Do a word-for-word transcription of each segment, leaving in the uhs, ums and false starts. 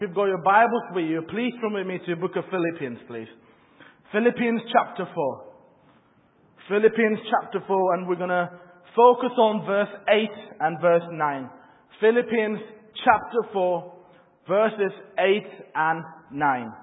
If you've got your Bibles with you, please turn with me to the book of Philippians, please. Philippians chapter four. Philippians chapter four, and we're going to focus on verse eight and verse nine. Philippians chapter four, verses eight and nine.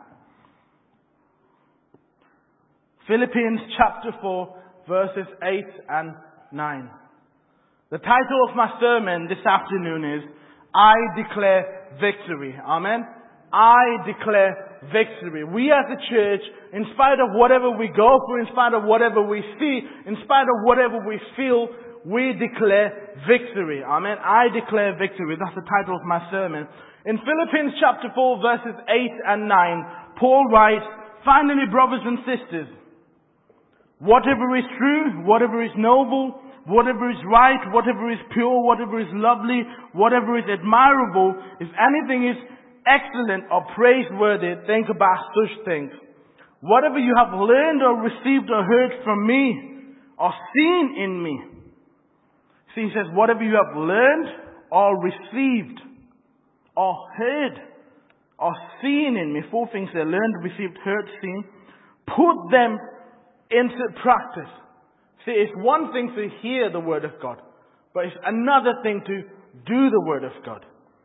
Philippians chapter four, verses eight and nine. The title of my sermon this afternoon is, I declare victory. Amen. I declare victory. We as a church, in spite of whatever we go through, in spite of whatever we see, in spite of whatever we feel, we declare victory. Amen. I declare victory. That's the title of my sermon. In Philippians chapter four, verses eight and nine, Paul writes, finally, brothers and sisters, whatever is true, whatever is noble, whatever is right, whatever is pure, whatever is lovely, whatever is admirable, if anything is excellent or praiseworthy, think about such things. Whatever you have learned or received or heard from me or seen in me. See, he says, whatever you have learned or received or heard or seen in me. Four things there: learned, received, heard, seen. Put them into practice. See, it's one thing to hear the word of God, but it's another thing to do the word of God.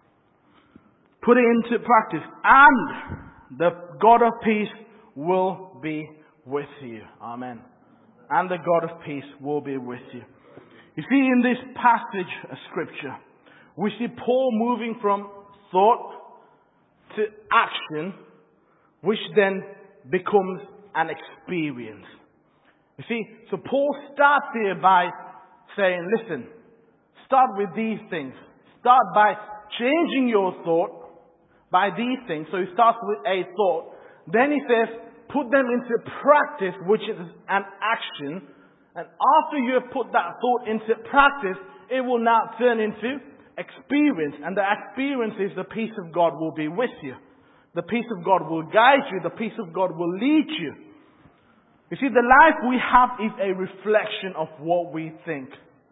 Put it into practice, and the God of peace will be with you. Amen. And the God of peace will be with you. You see, in this passage of scripture, we see Paul moving from thought to action, which then becomes an experience. You see, so Paul starts here by saying, listen, start with these things. Start by changing your thought by these things. So he starts with a thought. Then he says, put them into practice, which is an action. And after you have put that thought into practice, it will now turn into experience. And the experience is the peace of God will be with you. The peace of God will guide you. The peace of God will lead you. You see, the life we have is a reflection of what we think.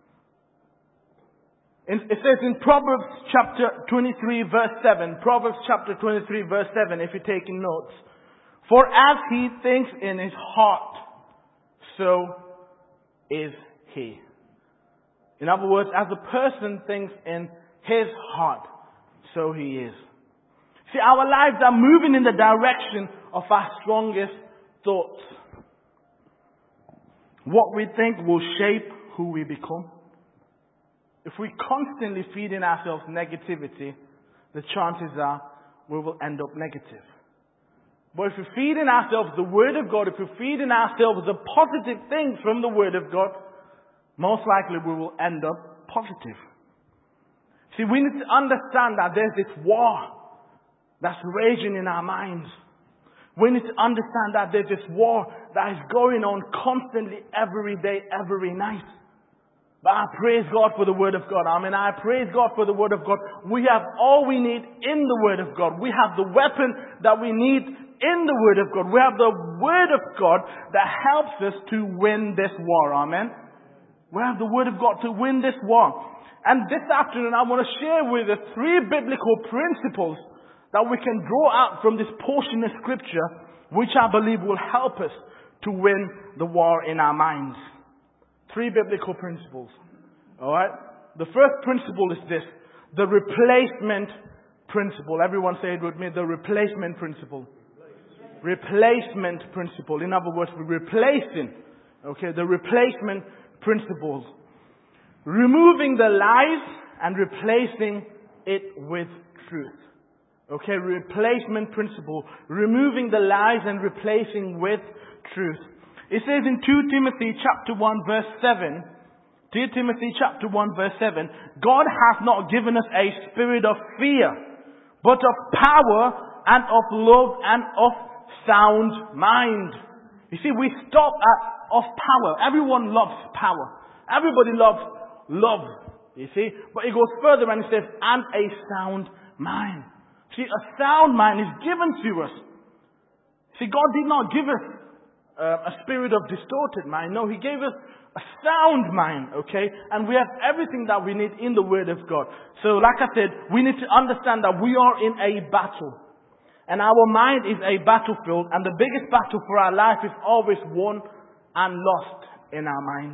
It says in Proverbs chapter twenty-three verse seven, Proverbs chapter twenty-three verse seven, if you're taking notes. For as he thinks in his heart, so is he. In other words, as a person thinks in his heart, so he is. See, our lives are moving in the direction of our strongest thoughts. What we think will shape who we become. If we constantly feed in ourselves negativity, the chances are we will end up negative. But if we feed in ourselves the Word of God, if we feed in ourselves the positive things from the Word of God, most likely we will end up positive. See, we need to understand that there's this war that's raging in our minds. We need to understand that there's this war that is going on constantly every day, every night. But I praise God for the Word of God. I mean, I praise God for the Word of God. We have all we need in the Word of God. We have the weapon that we need in the Word of God. We have the Word of God that helps us to win this war. Amen. We have the Word of God to win this war. And this afternoon I want to share with us three biblical principles that we can draw out from this portion of scripture, which I believe will help us to win the war in our minds. Three biblical principles. Alright? The first principle is this. The replacement principle. Everyone say it with me. The replacement principle. Replacement principle. In other words, we're replacing. Okay, the replacement principles. Removing the lies and replacing it with truth. Okay, replacement principle. Removing the lies and replacing with truth. It says in Second Timothy chapter one verse seven, Second Timothy chapter one verse seven, God hath not given us a spirit of fear, but of power and of love and of sound mind. You see, we stop at of power. Everyone loves power. Everybody loves love. You see, but it goes further and it says, and a sound mind. See, a sound mind is given to us. See, God did not give us uh, a spirit of distorted mind. No, He gave us a sound mind, okay? And we have everything that we need in the Word of God. So, like I said, we need to understand that we are in a battle. And our mind is a battlefield, and the biggest battle for our life is always won and lost in our mind.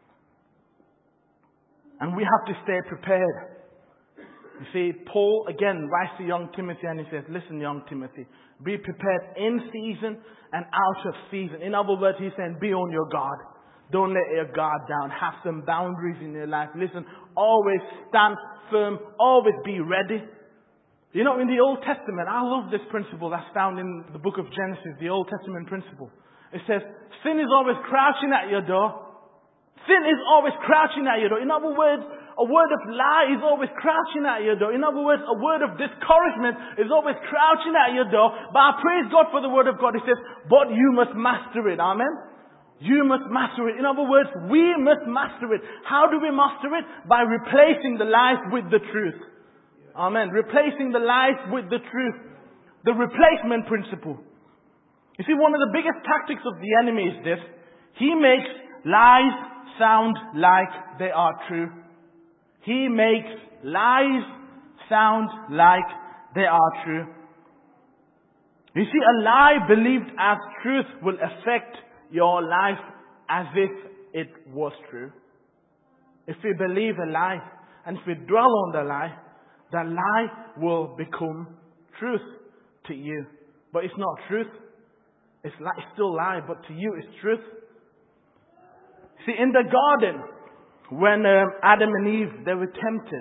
And we have to stay prepared. You see, Paul again writes to young Timothy and he says, listen, young Timothy, be prepared in season and out of season. In other words, he's saying, be on your guard. Don't let your guard down. Have some boundaries in your life. Listen, always stand firm. Always be ready. You know, in the Old Testament, I love this principle that's found in the book of Genesis, the Old Testament principle. It says, sin is always crouching at your door. Sin is always crouching at your door. In other words, a word of lie is always crouching at your door. In other words, a word of discouragement is always crouching at your door. But I praise God for the word of God. It says, but you must master it. Amen. You must master it. In other words, we must master it. How do we master it? By replacing the lies with the truth. Amen. Replacing the lies with the truth. The replacement principle. You see, one of the biggest tactics of the enemy is this. He makes lies sound like they are true. He makes lies sound like they are true. You see, a lie believed as truth will affect your life as if it was true. If we believe a lie and if we dwell on the lie, the lie will become truth to you. But it's not truth. It's, li- it's still lie, but to you it's truth. See, in the garden, when um, Adam and Eve, they were tempted,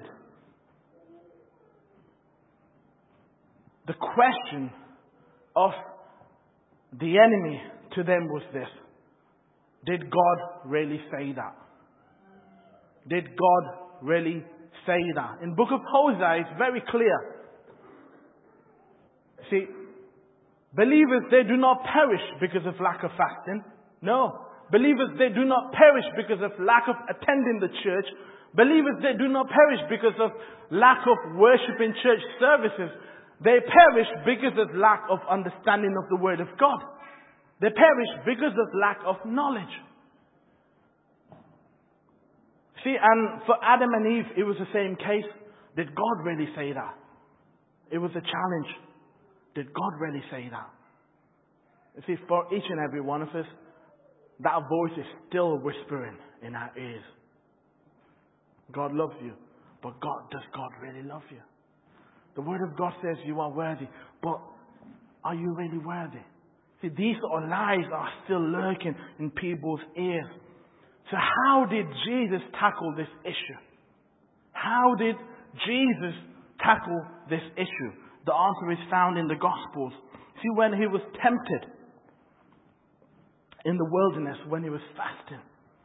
the question of the enemy to them was this. Did God really say that? Did God really say that? In the book of Hosea, it's very clear. See, believers, they do not perish because of lack of fasting. No. Believers, they do not perish because of lack of attending the church. Believers, they do not perish because of lack of worship in church services. They perish because of lack of understanding of the Word of God. They perish because of lack of knowledge. See, and for Adam and Eve, it was the same case. Did God really say that? It was a challenge. Did God really say that? You see, for each and every one of us, that voice is still whispering in our ears. God loves you. But God, does God really love you? The Word of God says you are worthy. But are you really worthy? See, these sort of lies are still lurking in people's ears. So how did Jesus tackle this issue? How did Jesus tackle this issue? The answer is found in the Gospels. See, when he was tempted in the wilderness, when he was fasting,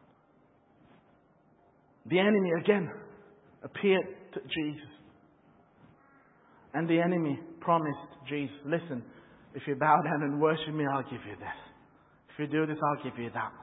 the enemy again appeared to Jesus. And the enemy promised Jesus, listen, if you bow down and worship me, I'll give you this. If you do this, I'll give you that.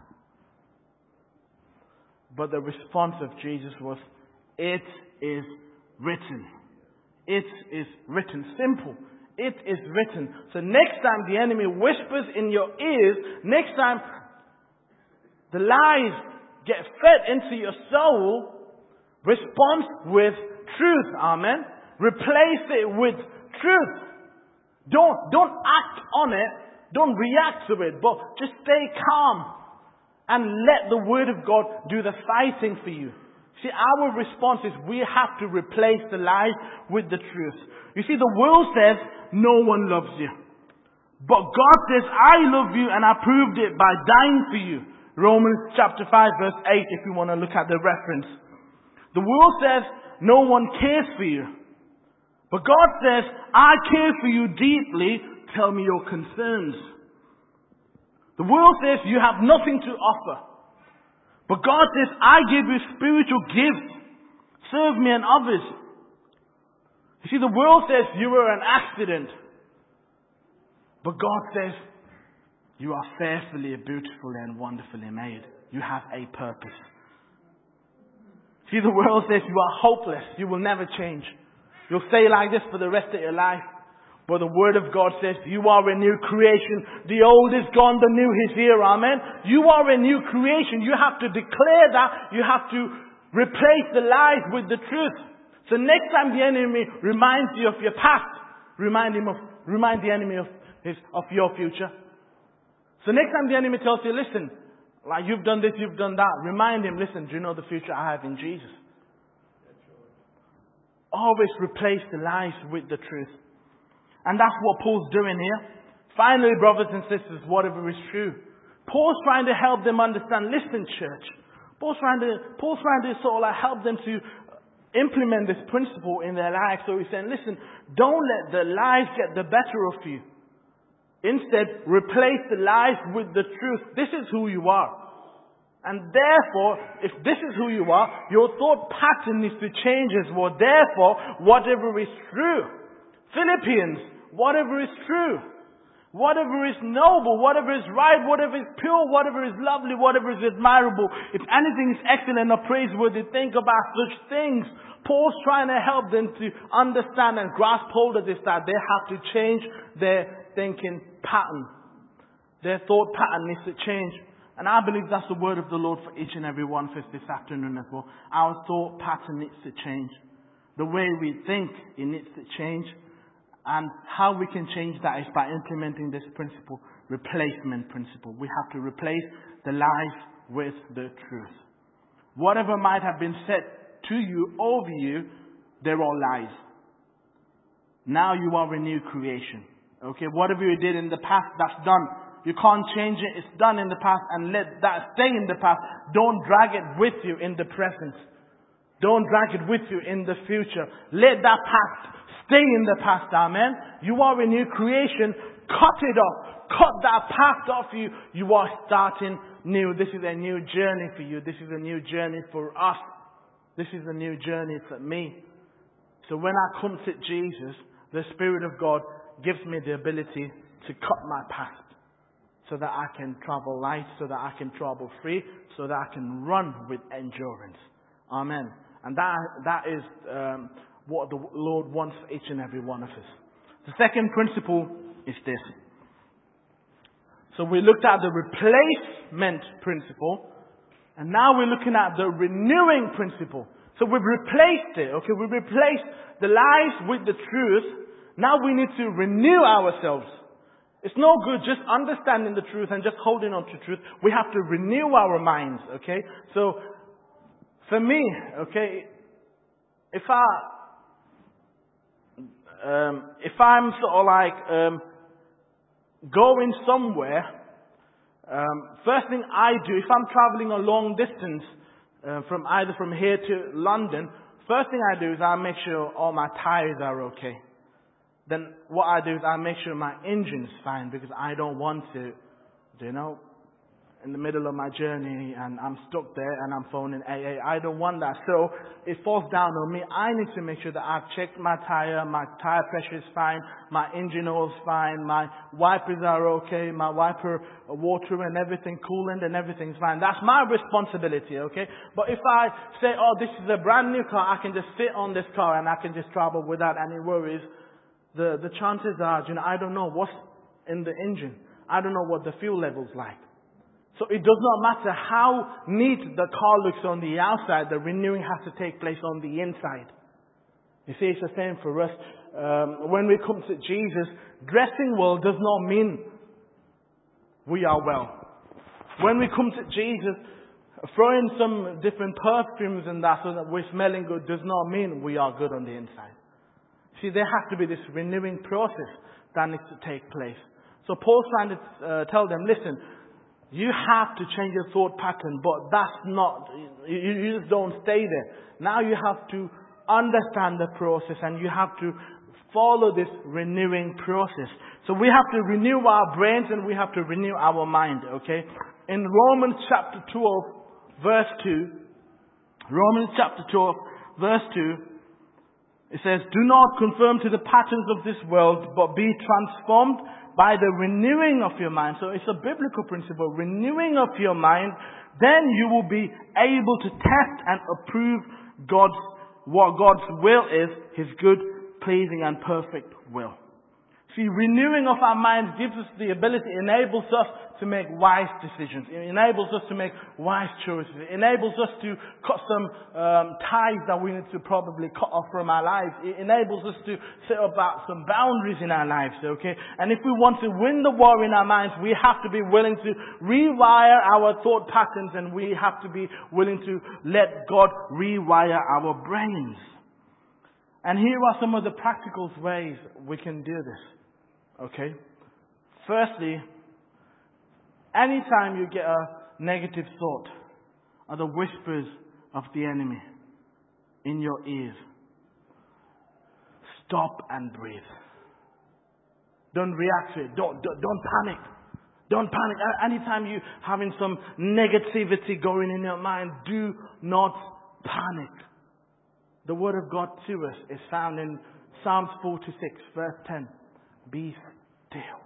But the response of Jesus was, it is written. It is written. Simple. It is written. So next time the enemy whispers in your ears, next time the lies get fed into your soul, respond with truth. Amen. Replace it with truth. Don't, don't act on it. Don't react to it. But just stay calm and let the Word of God do the fighting for you. See, our response is we have to replace the lies with the truth. You see, the world says no one loves you. But God says, I love you and I proved it by dying for you. Romans chapter five verse eight, if you want to look at the reference. The world says no one cares for you. But God says, I care for you deeply. Tell me your concerns. The world says you have nothing to offer. But God says, I give you spiritual gifts. Serve me and others. You see, the world says you were an accident. But God says, you are fearfully, beautifully and wonderfully made. You have a purpose. See, the world says you are hopeless. You will never change. You'll stay like this for the rest of your life. But the Word of God says you are a new creation. The old is gone, the new is here. Amen. You are a new creation. You have to declare that. You have to replace the lies with the truth. So next time the enemy reminds you of your past, remind him of remind the enemy of his, of your future. So next time the enemy tells you, listen, like you've done this, you've done that, remind him, listen, do you know the future I have in Jesus? Always replace the lies with the truth. And that's what Paul's doing here. Finally, brothers and sisters, whatever is true. Paul's trying to help them understand, listen, church. Paul's trying to, Paul's trying to sort of like help them to implement this principle in their lives. So he's saying, listen, don't let the lies get the better of you. Instead, replace the lies with the truth. This is who you are. And therefore, if this is who you are, your thought pattern needs to change as well. Therefore, whatever is true. Philippians, whatever is true. Whatever is noble, whatever is right, whatever is pure, whatever is lovely, whatever is admirable. If anything is excellent or praiseworthy, think about such things. Paul's trying to help them to understand and grasp hold of this, that they have to change their thinking pattern. Their thought pattern needs to change. And I believe that's the word of the Lord for each and every one of us this afternoon as well. Our thought pattern needs to change. The way we think, it needs to change. And how we can change that is by implementing this principle, replacement principle. We have to replace the lies with the truth. Whatever might have been said to you, over you, they're all lies. Now you are a new creation. Okay, whatever you did in the past, that's done. You can't change it. It's done in the past, and let that stay in the past. Don't drag it with you in the present. Don't drag it with you in the future. Let that past stay in the past. Amen. You are a new creation. Cut it off. Cut that past off you. You are starting new. This is a new journey for you. This is a new journey for us. This is a new journey for me. So when I come to Jesus, the Spirit of God gives me the ability to cut my past, so that I can travel light, so that I can travel free, so that I can run with endurance. Amen. And that that is um, what the Lord wants for each and every one of us. The second principle is this. So we looked at the replacement principle, and now we're looking at the renewing principle. So we've replaced it, okay? We've replaced the lies with the truth. Now we need to renew ourselves. It's no good just understanding the truth and just holding on to truth. We have to renew our minds, okay? So, for me, okay, if I, um, if I'm sort of like um, going somewhere, um, first thing I do, if I'm traveling a long distance uh, from either from here to London, first thing I do is I make sure all my tires are okay. Then what I do is I make sure my engine's fine, because I don't want to, you know, in the middle of my journey and I'm stuck there and I'm phoning A A. I don't want that. So it falls down on me. I need to make sure that I've checked my tire, my tire pressure is fine, my engine oil's fine, my wipers are okay, my wiper water and everything, coolant and everything's fine. That's my responsibility, okay? But if I say, oh, this is a brand new car, I can just sit on this car and I can just travel without any worries, The, the chances are, you know, I don't know what's in the engine. I don't know what the fuel level's like. So it does not matter how neat the car looks on the outside, the renewing has to take place on the inside. You see, it's the same for us. Um, when we come to Jesus, dressing well does not mean we are well. When we come to Jesus, throwing some different perfumes and that so that we're smelling good does not mean we are good on the inside. See, there has to be this renewing process that needs to take place. So Paul's trying to uh, tell them, listen, you have to change your thought pattern, but that's not, you, you just don't stay there. Now you have to understand the process and you have to follow this renewing process. So we have to renew our brains and we have to renew our mind, okay? In Romans chapter twelve, verse two, Romans chapter twelve, verse two, it says, do not conform to the patterns of this world, but be transformed by the renewing of your mind. So it's a biblical principle, renewing of your mind. Then you will be able to test and approve God's, what God's will is, His good, pleasing and perfect will. See, renewing of our minds gives us the ability, enables us to make wise decisions. It enables us to make wise choices. It enables us to cut some um, ties that we need to probably cut off from our lives. It enables us to set about some boundaries in our lives, okay? And if we want to win the war in our minds, we have to be willing to rewire our thought patterns, and we have to be willing to let God rewire our brains. And here are some of the practical ways we can do this, okay? Firstly, anytime you get a negative thought or the whispers of the enemy in your ears, stop and breathe. Don't react to it. Don't, don't, don't panic. Don't panic. Anytime you're having some negativity going in your mind, do not panic. The word of God to us is found in Psalms forty-six, verse ten. Be still.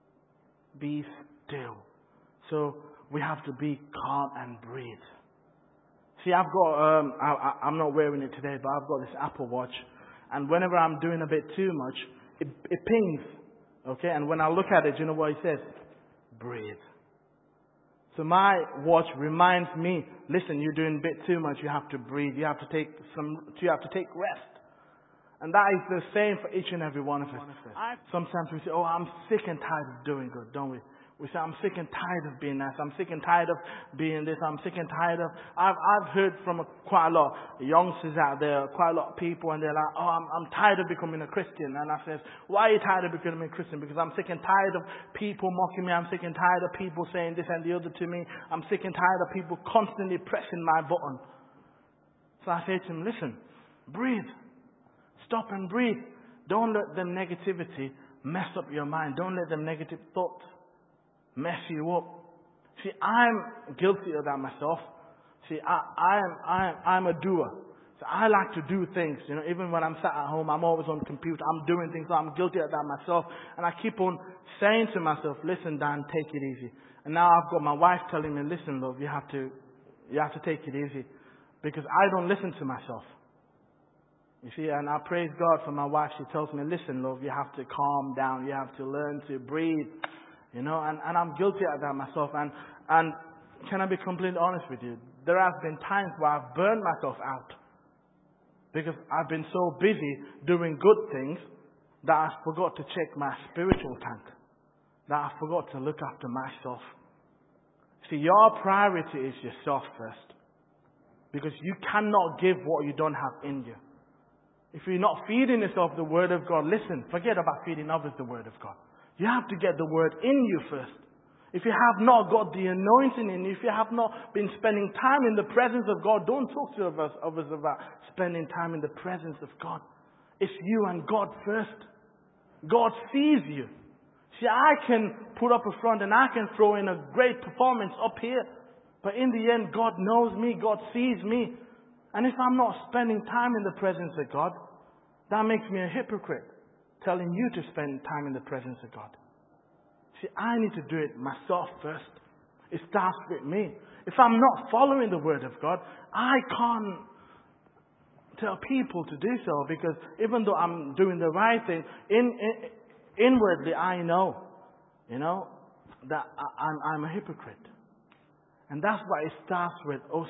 Be still. So we have to be calm and breathe. See, I've got, um, I, I, I'm not wearing it today, but I've got this Apple Watch. And whenever I'm doing a bit too much, it, it pings. Okay? And when I look at it, you know what it says? Breathe. So my watch reminds me, listen, you're doing a bit too much. You have to breathe. You have to take some, you have to take rest. And that is the same for each and every one of us. Sometimes we say, oh, I'm sick and tired of doing good, don't we? We say, I'm sick and tired of being nice. I'm sick and tired of being this. I'm sick and tired of... I've I've heard from a, quite a lot of youngsters out there, quite a lot of people, and they're like, oh, I'm, I'm tired of becoming a Christian. And I says, why are you tired of becoming a Christian? Because I'm sick and tired of people mocking me. I'm sick and tired of people saying this and the other to me. I'm sick and tired of people constantly pressing my button. So I say to him, listen, breathe. Stop and breathe. Don't let them negativity mess up your mind. Don't let them negative thoughts mess you up. See, I'm guilty of that myself. See, I, I am, I am, I'm a doer. So I like to do things. You know, even when I'm sat at home, I'm always on the computer. I'm doing things. So I'm guilty of that myself. And I keep on saying to myself, listen, Dan, take it easy. And now I've got my wife telling me, listen, love, you have to, you have to take it easy. Because I don't listen to myself. You see, and I praise God for my wife. She tells me, listen, love, you have to calm down. You have to learn to breathe. You know, and, and I'm guilty of that myself. And, and can I be completely honest with you? There have been times where I've burned myself out. Because I've been so busy doing good things that I forgot to check my spiritual tank. That I forgot to look after myself. See, your priority is yourself first. Because you cannot give what you don't have in you. If you're not feeding yourself the Word of God, listen, forget about feeding others the Word of God. You have to get the Word in you first. If you have not got the anointing in you, if you have not been spending time in the presence of God, don't talk to others, others about spending time in the presence of God. It's you and God first. God sees you. See, I can put up a front and I can throw in a great performance up here. But in the end, God knows me. God sees me. And if I'm not spending time in the presence of God, that makes me a hypocrite. Telling you to spend time in the presence of God. See, I need to do it myself first. It starts with me. If I'm not following the Word of God, I can't tell people to do so, because even though I'm doing the right thing, in, in, inwardly I know, you know, that I, I'm, I'm a hypocrite. And that's why it starts with us.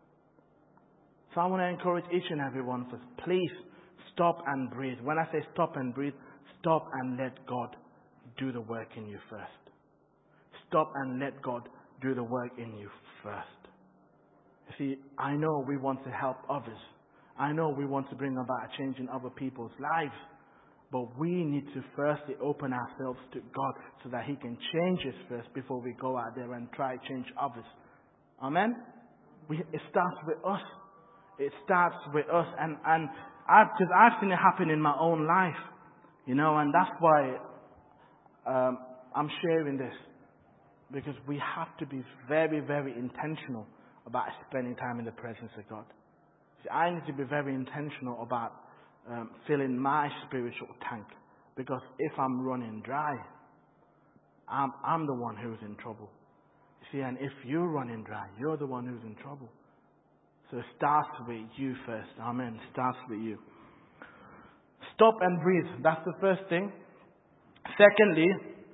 So I want to encourage each and every one of us, please stop and breathe. When I say stop and breathe, stop and let God do the work in you first. Stop and let God do the work in you first. You see, I know we want to help others. I know we want to bring about a change in other people's lives. But we need to firstly open ourselves to God so that He can change us first before we go out there and try to change others. Amen? We, it starts with us. It starts with us. And, and I've, because I've seen it happen in my own life. You know, and that's why um, I'm sharing this. Because we have to be very, very intentional about spending time in the presence of God. See, I need to be very intentional about um, filling my spiritual tank. Because if I'm running dry, I'm, I'm the one who's in trouble. See, and if you're running dry, you're the one who's in trouble. So it starts with you first. Amen. It starts with you. Stop and breathe. That's the first thing. Secondly,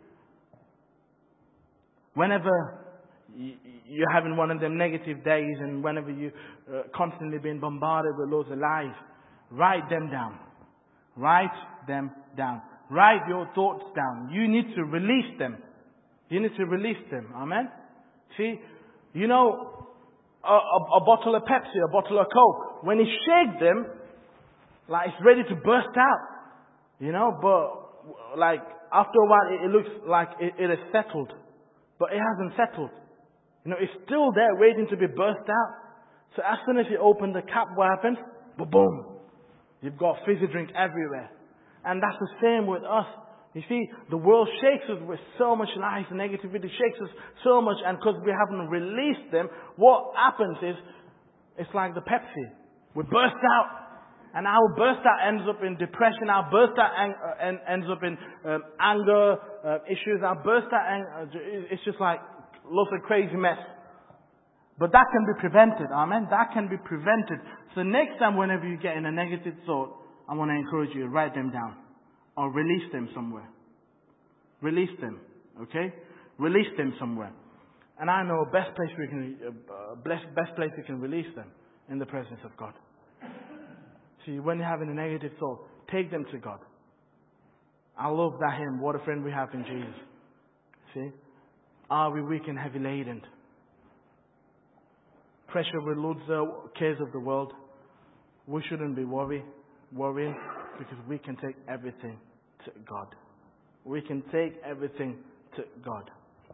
whenever you're having one of them negative days and whenever you're uh, constantly being bombarded with loads of lies, write them down. Write them down. Write your thoughts down. You need to release them. You need to release them. Amen? See, you know, a, a, a bottle of Pepsi, a bottle of Coke, when you shake them, like it's ready to burst out. You know, but like after a while it, it looks like it, it is settled. But it hasn't settled. You know, it's still there waiting to be burst out. So as soon as you open the cap, what happens? Boom. You've got fizzy drink everywhere. And that's the same with us. You see, the world shakes us with so much lies and negativity, shakes us so much, and because we haven't released them, what happens is, it's like the Pepsi. We burst out. And our burst out ends up in depression. Our burst out ang- uh, ends up in um, anger uh, issues. Our burst out, ang- uh, it's just like lots of crazy mess. But that can be prevented. Amen. That can be prevented. So next time whenever you get in a negative thought, I want to encourage you, write them down. Or release them somewhere. Release them. Okay? Release them somewhere. And I know best place we can, uh, best, best place we can release them in the presence of God. See, when you're having a negative thought, take them to God. I love that hymn, what a friend we have in Jesus. See? Are we weak and heavy laden? Pressure with loads of cares of the world. We shouldn't be worry, worrying because we can take everything to God. We can take everything to God.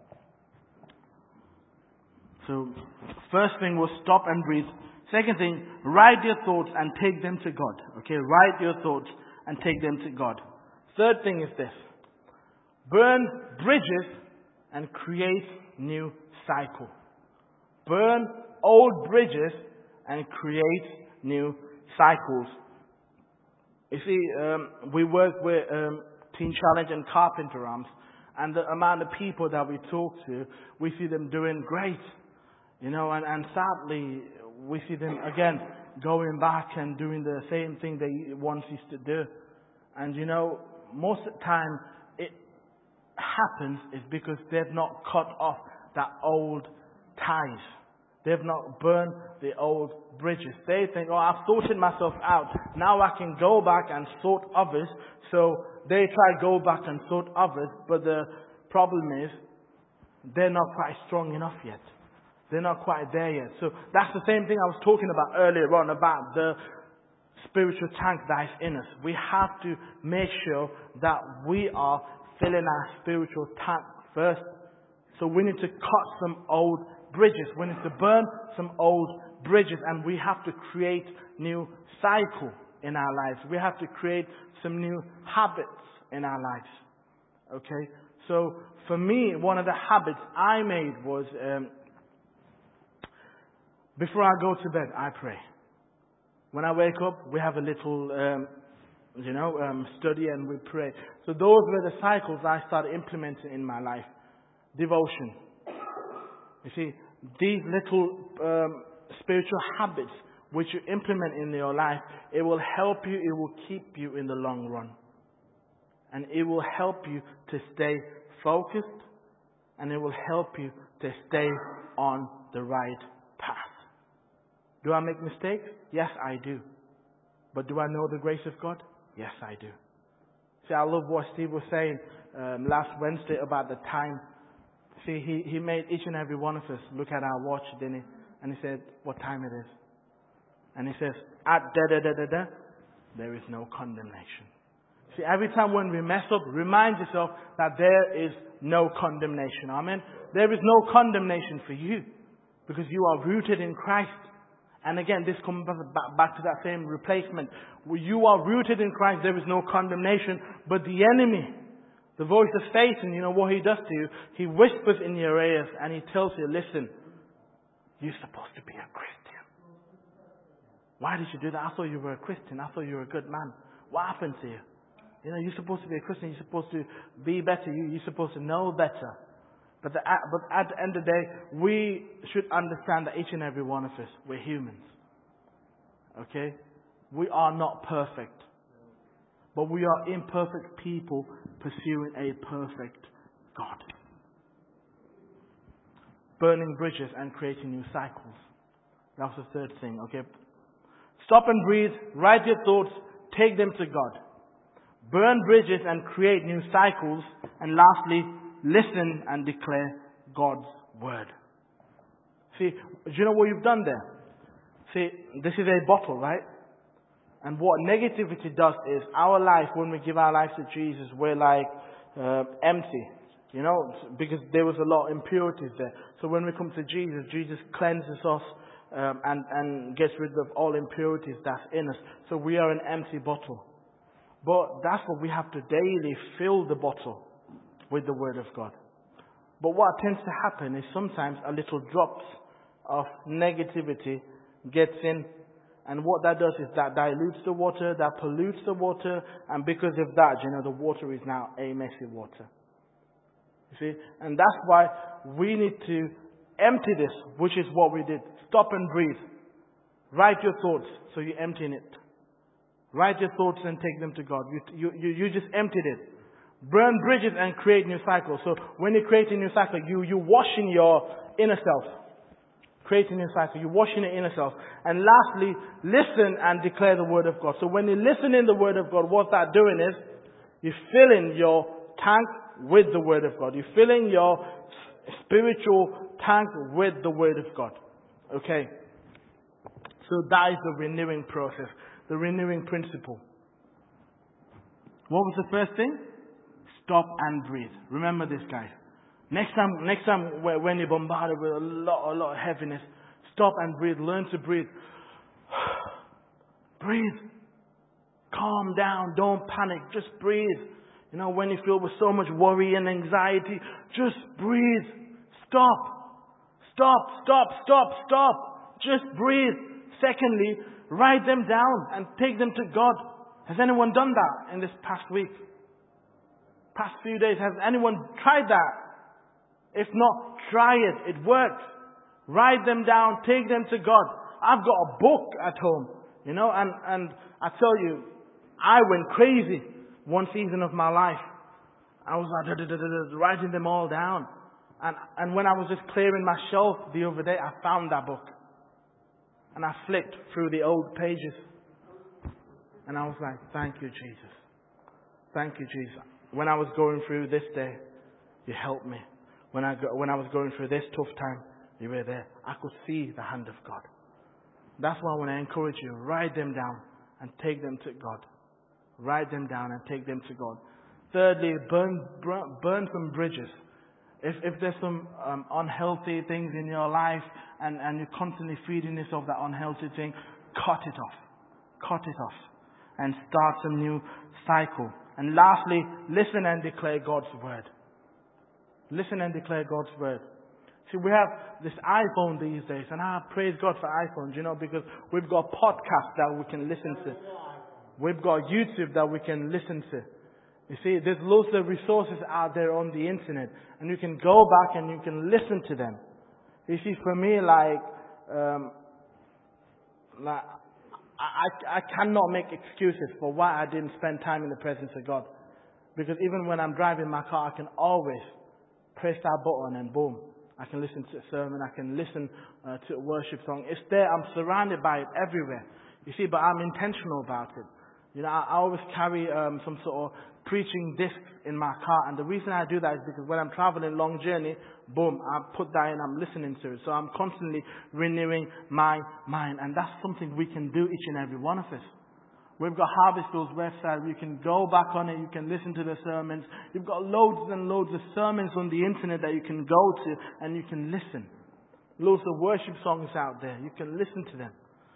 So, first thing was stop and breathe. Second thing, write your thoughts and take them to God. Okay, write your thoughts and take them to God. Third thing is this. Burn bridges and create new cycle. Burn old bridges and create new cycles. You see, um, we work with um, Teen Challenge and Carpenter Arms, and the amount of people that we talk to, we see them doing great. You know, and, and sadly, we see them again going back and doing the same thing they once used to do. And you know, most of the time it happens is because they've not cut off that old ties. They've not burned the old bridges. They think, oh, I've sorted myself out. Now I can go back and sort others. So they try to go back and sort others. But the problem is, they're not quite strong enough yet. They're not quite there yet. So that's the same thing I was talking about earlier on, about the spiritual tank that is in us. We have to make sure that we are filling our spiritual tank first. So we need to cut some old bridges. We need to burn some old bridges, and we have to create new cycle in our lives. We have to create some new habits in our lives. Okay? So for me, one of the habits I made was, um, before I go to bed, I pray. When I wake up, we have a little, um, you know, um, study and we pray. So those were the cycles I started implementing in my life. Devotion. You see, these little um, spiritual habits which you implement in your life, it will help you, it will keep you in the long run. And it will help you to stay focused, and it will help you to stay on the right path. Do I make mistakes? Yes, I do. But do I know the grace of God? Yes, I do. See, I love what Steve was saying um, last Wednesday about the time. See, he, he made each and every one of us look at our watch, didn't he? And he said, what time it is. And he says, at da-da-da-da-da, there is no condemnation. See, every time when we mess up, remind yourself that there is no condemnation. Amen? There is no condemnation for you because you are rooted in Christ. And again, this comes back to that same replacement. You are rooted in Christ, there is no condemnation. But the enemy, the voice of Satan, you know what he does to you? He whispers in your ears and he tells you, listen, you're supposed to be a Christian. Why did you do that? I thought you were a Christian. I thought you were a good man. What happened to you? You know, you're supposed to be a Christian. You're supposed to be better. You're supposed to know better. But, the, but at the end of the day, we should understand that each and every one of us, we're humans. Okay? We are not perfect. But we are imperfect people pursuing a perfect God. Burning bridges and creating new cycles. That's the third thing, okay? Stop and breathe, write your thoughts, take them to God. Burn bridges and create new cycles. And lastly, listen and declare God's word. See, do you know what you've done there? See, this is a bottle, right? And what negativity does is, our life, when we give our life to Jesus, we're like uh, empty. You know, because there was a lot of impurities there. So when we come to Jesus, Jesus cleanses us um, and, and gets rid of all impurities that's in us. So we are an empty bottle. But that's what we have to daily fill the bottle with the Word of God. But what tends to happen is sometimes a little drops of negativity gets in. And what that does is that dilutes the water, that pollutes the water. And because of that, you know, the water is now a messy water. You see? And that's why we need to empty this, which is what we did. Stop and breathe. Write your thoughts, so you're emptying it. Write your thoughts and take them to God. You, you, you just emptied it. Burn bridges and create new cycles. So when you create a new cycle, you, you're washing your inner self. Creating a new cycle. You're washing your inner self. And lastly, listen and declare the Word of God. So when you listen in the Word of God, what that doing is, you're filling your tank with the Word of God. You're filling your spiritual tank with the Word of God. Okay? So that is the renewing process. The renewing principle. What was the first thing? Stop and breathe. Remember this, guys. Next time, next time when you're bombarded with a lot, a lot of heaviness, stop and breathe. Learn to breathe. Breathe. Calm down. Don't panic. Just breathe. You know, when you feel with so much worry and anxiety, just breathe. Stop. Stop, stop, stop, stop. Just breathe. Secondly, write them down and take them to God. Has anyone done that in this past week? Past few days, has anyone tried that? If not, try it. It works. Write them down, take them to God. I've got a book at home, you know, and, and I tell you, I went crazy one season of my life. I was like, da, da, da, da, da, writing them all down. And, and when I was just clearing my shelf the other day, I found that book. And I flipped through the old pages. And I was like, thank you, Jesus. Thank you, Jesus. When I was going through this day, you helped me. When I, go, when I was going through this tough time, you were there. I could see the hand of God. That's why I want to encourage you, write them down and take them to God. Write them down and take them to God. Thirdly, burn, burn, burn some bridges. If, if there's some um, unhealthy things in your life and, and you're constantly feeding yourself that unhealthy thing, cut it off. Cut it off. And start a new cycle. And lastly, listen and declare God's word. Listen and declare God's word. See, we have this iPhone these days, and I praise God for iPhones, you know, because we've got podcasts that we can listen to. We've got YouTube that we can listen to. You see, there's loads of resources out there on the internet, and you can go back and you can listen to them. You see, for me, like, um, like I, I cannot make excuses for why I didn't spend time in the presence of God. Because even when I'm driving my car, I can always press that button and boom, I can listen to a sermon, I can listen uh, to a worship song. It's there, I'm surrounded by it everywhere. You see, but I'm intentional about it. You know, I, I always carry um, some sort of preaching disc in my car, and the reason I do that is because when I'm traveling long journey, boom, I put that in, I'm listening to it. So I'm constantly renewing my mind, and that's something we can do, each and every one of us. We've got Harvest School's website. You can go back on it. You can listen to the sermons. You've got loads and loads of sermons on the internet that you can go to and you can listen. Loads of worship songs out there. You can listen to them.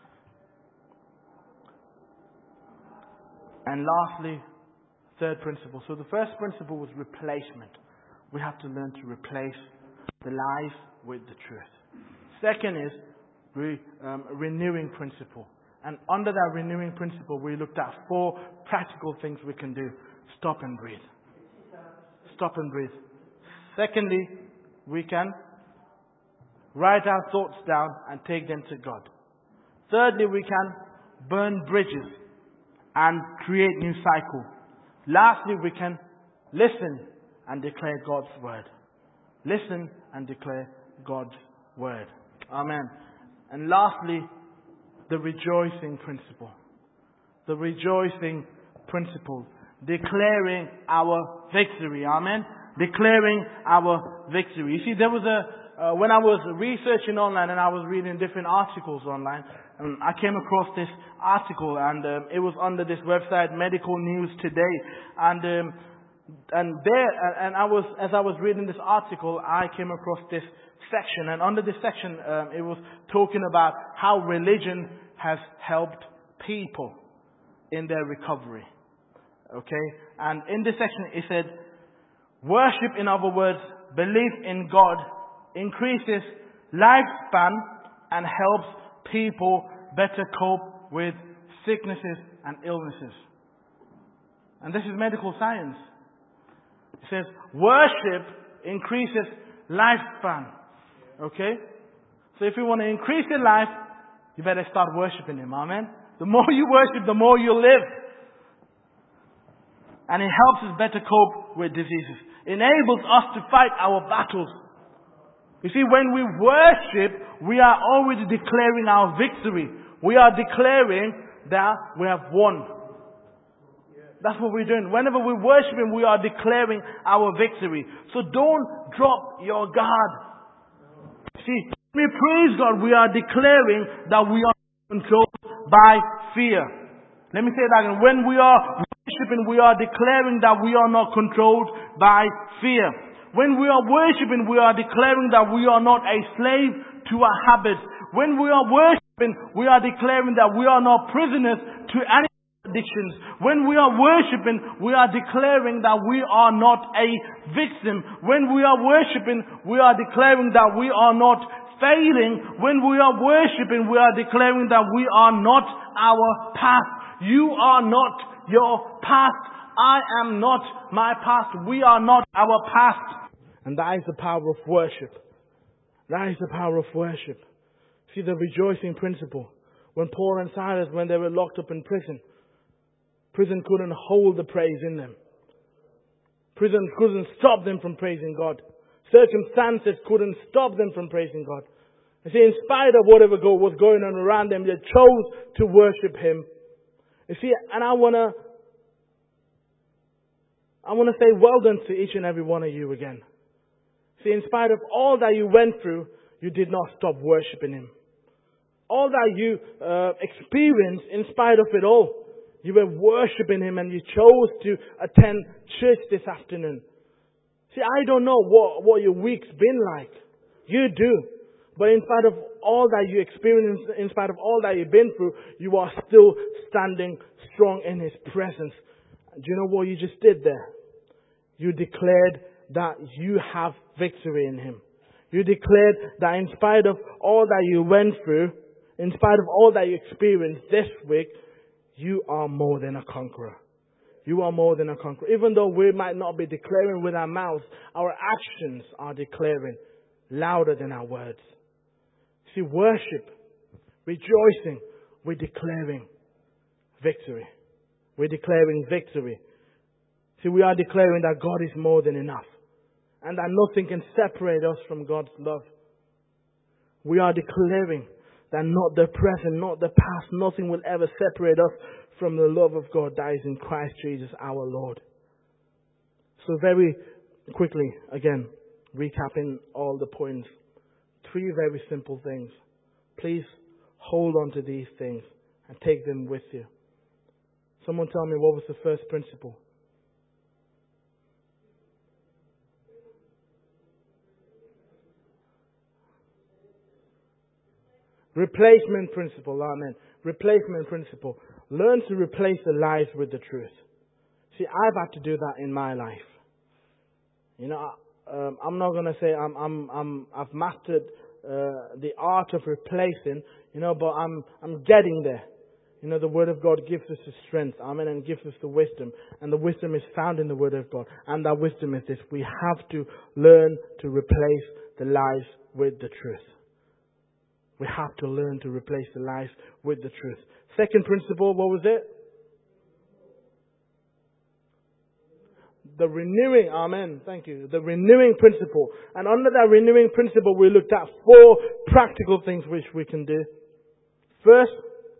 And lastly, third principle. So the first principle was replacement. We have to learn to replace the lies with the truth. Second is re, um, renewing principle. And under that renewing principle, we looked at four practical things we can do. Stop and breathe. Stop and breathe. Secondly, we can write our thoughts down and take them to God. Thirdly, we can burn bridges and create new cycle. Lastly, we can Listen and declare God's word. Listen and declare God's word. Amen. And lastly, the rejoicing principle. The rejoicing principle. Declaring our victory. Amen. Declaring our victory. You see, there was a, uh, when I was researching online and I was reading different articles online, um, I came across this article, and um, it was under this website, Medical News Today. And um, and there, and I was, as I was reading this article, I came across this section. And under this section, um, it was talking about how religion has helped people in their recovery. Okay? And in this section, it said, worship, in other words, belief in God, increases lifespan and helps people better cope with sicknesses and illnesses. And this is medical science. It says, worship increases lifespan. Okay? So if you want to increase your life, you better start worshiping Him. Amen? The more you worship, the more you live. And it helps us better cope with diseases. Enables us to fight our battles. You see, when we worship, we are already declaring our victory. We are declaring that we have won. That's what we're doing. Whenever we worship Him, we are declaring our victory. So don't drop your guard. See, when we praise God, we are declaring that we are controlled by fear. Let me say that again. When we are worshiping, we are declaring that we are not controlled by fear. When we are worshiping, we are declaring that we are not a slave to our habits. When we are worshiping, we are declaring that we are not prisoners to any addictions. When we are worshiping, we are declaring that we are not a victim. When we are worshiping, we are declaring that we are not failing. When we are worshiping, we are declaring that we are not our past. You are not your past. I am not my past. We are not our past. And that is the power of worship. That is the power of worship. See the rejoicing principle. When Paul and Silas, when they were locked up in prison, prison couldn't hold the praise in them. Prison couldn't stop them from praising God. Circumstances couldn't stop them from praising God. You see, in spite of whatever was going on around them, they chose to worship Him. You see, and I want to I want to say well done to each and every one of you again. See, in spite of all that you went through, you did not stop worshiping Him. All that you uh, experienced, in spite of it all, you were worshiping Him, and you chose to attend church this afternoon. See, I don't know what, what your week's been like. You do. But in spite of all that you experienced, in spite of all that you've been through, you are still standing strong in His presence. Do you know what you just did there? You declared that you have victory in Him. You declared that in spite of all that you went through, in spite of all that you experienced this week, you are more than a conqueror. You are more than a conqueror. Even though we might not be declaring with our mouths, our actions are declaring louder than our words. See, worship, rejoicing, we're declaring victory. We're declaring victory. See, we are declaring that God is more than enough. And that nothing can separate us from God's love. We are declaring that not the present, not the past, nothing will ever separate us from the love of God that is in Christ Jesus our Lord. So very quickly, again, recapping all the points. Three very simple things. Please hold on to these things and take them with you. Someone tell me, what was the first principle? Replacement principle, amen. Replacement principle. Learn to replace the lies with the truth. See, I've had to do that in my life. You know, um, I'm not going to say I'm, I'm, I'm, I've mastered uh, the art of replacing, you know, but I'm, I'm getting there. You know, the Word of God gives us the strength, amen, and gives us the wisdom. And the wisdom is found in the Word of God. And that wisdom is this: we have to learn to replace the lies with the truth. We have to learn to replace the lies with the truth. Second principle, what was it? the renewing, amen, thank you, the renewing principle. And under that renewing principle, we looked at four practical things which we can do. First,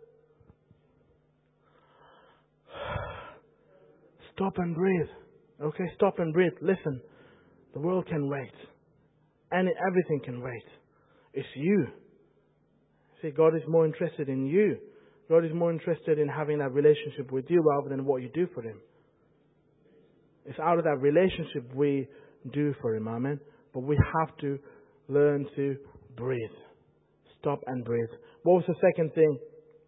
stop and breathe. Okay, stop and breathe. Listen, the world can wait. And everything can wait. It's you. See, God is more interested in you. God is more interested in having that relationship with you rather than what you do for Him. It's out of that relationship we do for Him, amen. But we have to learn to breathe. Stop and breathe. What was the second thing?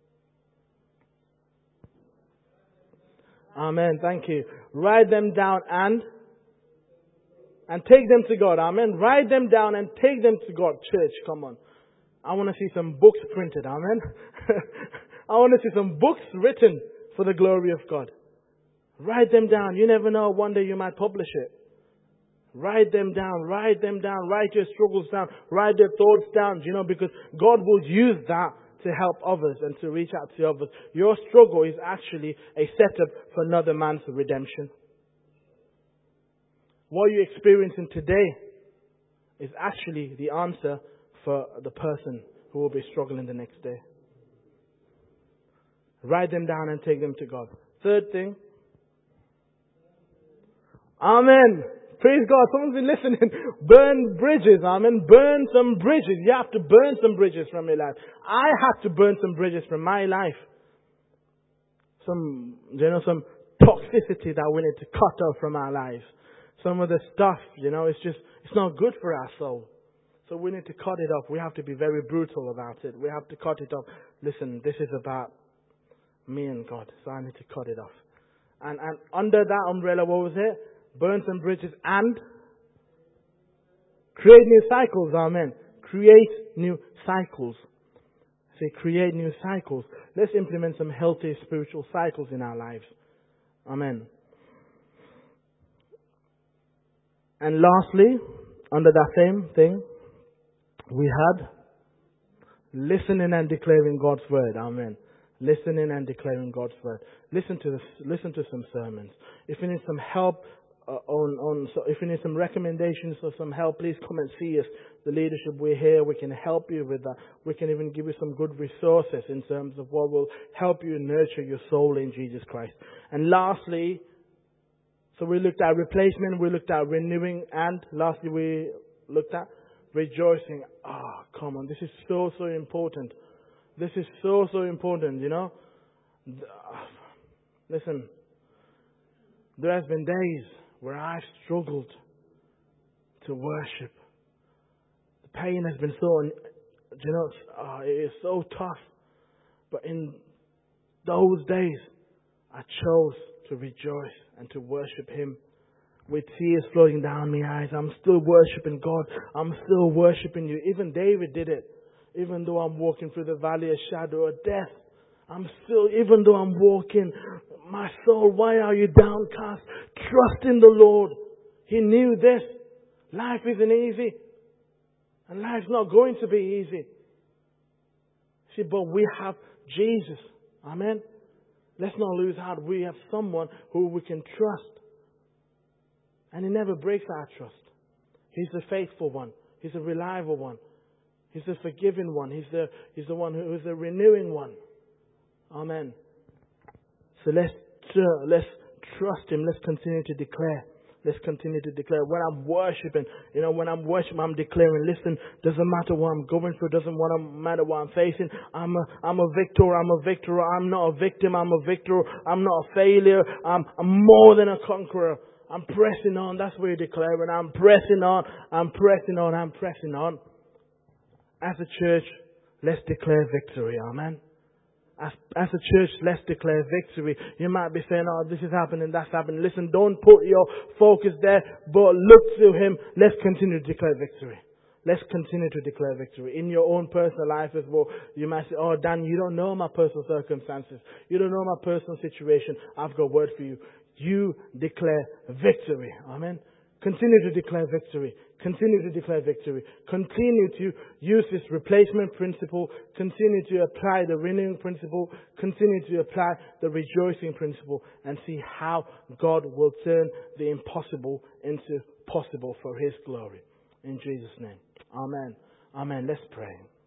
Amen. Thank you. Write them down and and take them to God. Amen. Write them down and take them to God. Church, come on. I want to see some books printed. Amen. I want to see some books written for the glory of God. Write them down. You never know. One day you might publish it. Write them down. Write them down. Write your struggles down. Write your thoughts down. You know, because God will use that to help others and to reach out to others. Your struggle is actually a setup for another man's redemption. What you're experiencing today is actually the answer for the person who will be struggling the next day. Write them down and take them to God. Third thing. Amen. Praise God. Someone's been listening. Burn bridges. Amen. Burn some bridges. You have to burn some bridges from your life. I had to burn some bridges from my life. Some, you know, some toxicity that we need to cut off from our lives. Some of the stuff, you know, it's just, it's not good for our soul. So we need to cut it off. We have to be very brutal about it. We have to cut it off. Listen, this is about me and God. So I need to cut it off. And, and under that umbrella, what was it? Burn some bridges and create new cycles. Amen. Create new cycles. Say, create new cycles. Let's implement some healthy spiritual cycles in our lives. Amen. And lastly, under that same thing, we had listening and declaring God's word. Amen. Listening and declaring God's word. Listen to this, listen to some sermons. If you need some help uh, on on, so if you need some recommendations or some help, please come and see us. The leadership, we're here. We can help you with that. We can even give you some good resources in terms of what will help you nurture your soul in Jesus Christ. And lastly, so we looked at replacement, we looked at renewing, and lastly we looked at rejoicing. Ah, oh, come on, this is so so important. This is so, so important, you know. Listen, there has been days where I've struggled to worship. The pain has been so, you know, uh, it is so tough. But in those days, I chose to rejoice and to worship Him. With tears flowing down my eyes, I'm still worshiping God. I'm still worshiping You. Even David did it. Even though I'm walking through the valley of shadow of death, I'm still, even though I'm walking, my soul, why are you downcast? Trust in the Lord. He knew this. Life isn't easy. And life's not going to be easy. See, but we have Jesus. Amen. Let's not lose heart. We have someone who we can trust. And He never breaks our trust. He's the faithful one. He's a reliable one. He's the forgiving one. He's the, he's the one who is the renewing one. Amen. So let's, uh, let's trust Him. Let's continue to declare. Let's continue to declare. When I'm worshiping, you know, when I'm worshiping, I'm declaring, listen, doesn't matter what I'm going through, doesn't matter what I'm facing. I'm a, I'm a victor, I'm a victor. I'm not a victim, I'm a victor. I'm not a failure. I'm, I'm more than a conqueror. I'm pressing on. That's what you're declaring. I'm pressing on. I'm pressing on. I'm pressing on. As a church, let's declare victory. Amen. As, as a church, let's declare victory. You might be saying, oh, this is happening, that's happening. Listen, don't put your focus there, but look to Him. Let's continue to declare victory. Let's continue to declare victory. In your own personal life as well, you might say, oh, Dan, you don't know my personal circumstances. You don't know my personal situation. I've got a word for you. You declare victory. Amen. Continue to declare victory. Continue to declare victory. Continue to use this replacement principle. Continue to apply the renewing principle. Continue to apply the rejoicing principle, and see how God will turn the impossible into possible for His glory. In Jesus' name. Amen. Amen. Let's pray.